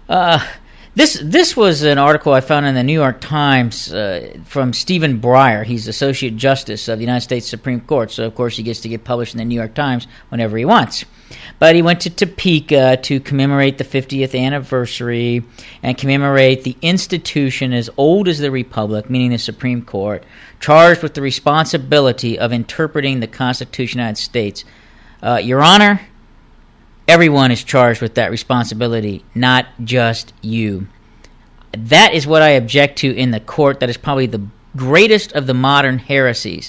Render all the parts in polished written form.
This was an article I found in the New York Times from Stephen Breyer. He's Associate Justice of the United States Supreme Court, so of course he gets to get published in the New York Times whenever he wants. But he went to Topeka to commemorate the 50th anniversary and commemorate the institution as old as the Republic, meaning the Supreme Court, charged with the responsibility of interpreting the Constitution of the United States. Your Honor, everyone is charged with that responsibility, not just you. That is what I object to in the court. That is probably the greatest of the modern heresies.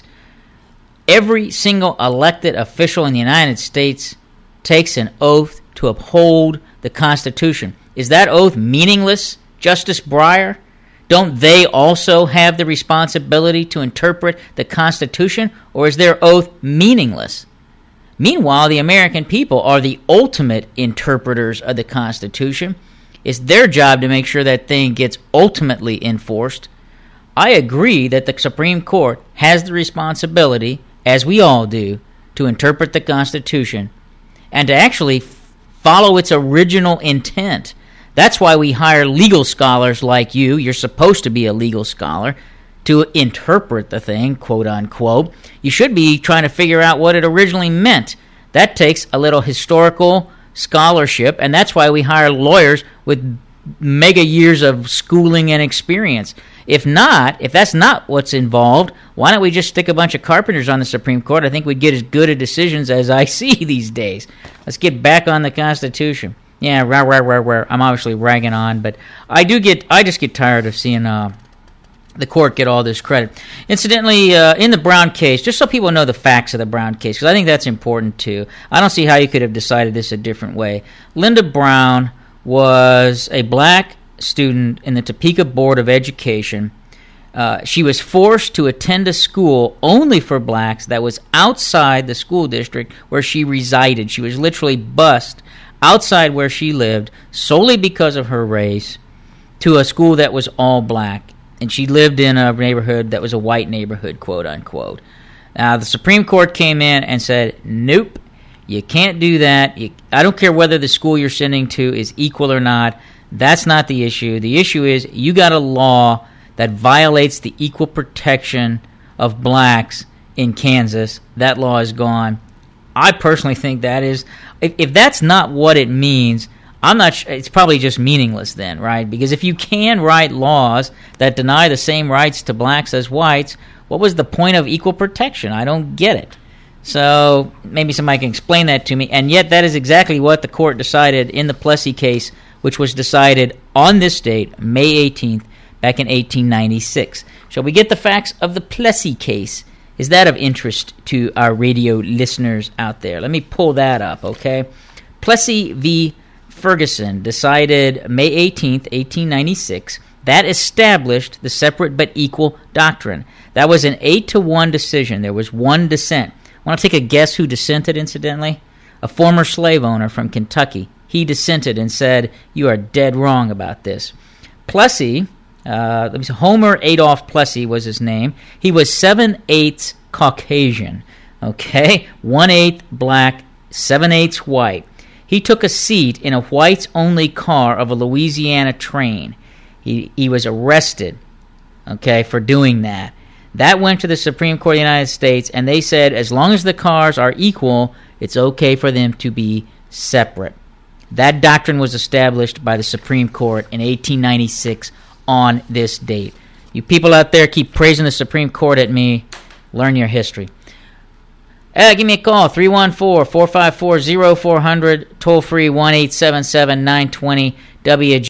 Every single elected official in the United States takes an oath to uphold the Constitution. Is that oath meaningless, Justice Breyer? Don't they also have the responsibility to interpret the Constitution, or is their oath meaningless? Meanwhile, the American people are the ultimate interpreters of the Constitution. It's their job to make sure that thing gets ultimately enforced. I agree that the Supreme Court has the responsibility, as we all do, to interpret the Constitution and to actually follow its original intent. That's why we hire legal scholars like you. You're supposed to be a legal scholar to interpret the thing, quote unquote. You should be trying to figure out what it originally meant. That takes a little historical scholarship, and that's why we hire lawyers with mega years of schooling and experience. If that's not what's involved, why don't we just stick a bunch of carpenters on the Supreme Court? I think we'd get as good a decisions as I see these days. Let's get back on the Constitution. Yeah, I'm obviously ragging on, but I just get tired of seeing the court get all this credit. Incidentally, in the Brown case, just so people know the facts of the Brown case, because I think that's important too. I don't see how you could have decided this a different way. Linda Brown was a black student in the Topeka Board of Education. She was forced to attend a school only for blacks that was outside the school district where she resided. She was literally bused outside where she lived solely because of her race to a school that was all black. And she lived in a neighborhood that was a white neighborhood, quote unquote. Now, the Supreme Court came in and said, nope, you can't do that. I don't care whether the school you're sending to is equal or not. That's not the issue. The issue is you got a law that violates the equal protection of blacks in Kansas. That law is gone. I personally think that is, if that's not what it means, I'm not sure, it's probably just meaningless then, right? Because if you can write laws that deny the same rights to blacks as whites, what was the point of equal protection? I don't get it. So maybe somebody can explain that to me. And yet that is exactly what the court decided in the Plessy case, which was decided on this date, May 18th, back in 1896. Shall we get the facts of the Plessy case? Is that of interest to our radio listeners out there? Let me pull that up, okay? Plessy v. Ferguson decided May 18th, 1896. That established the separate but equal doctrine. That was an 8-1 decision. There was one dissent. Want to take a guess who dissented, incidentally? A former slave owner from Kentucky. He dissented and said, you are dead wrong about this. Plessy, Homer Adolph Plessy was his name. He was 7/8 Caucasian, okay? 1/8 black, 7/8 white. He took a seat in a whites-only car of a Louisiana train. He was arrested, okay, for doing that. That went to the Supreme Court of the United States, and they said as long as the cars are equal, it's okay for them to be separate. That doctrine was established by the Supreme Court in 1896 on this date. You people out there keep praising the Supreme Court at me. Learn your history. Give me a call, 314-454-0400, toll free 1-877-920-WG.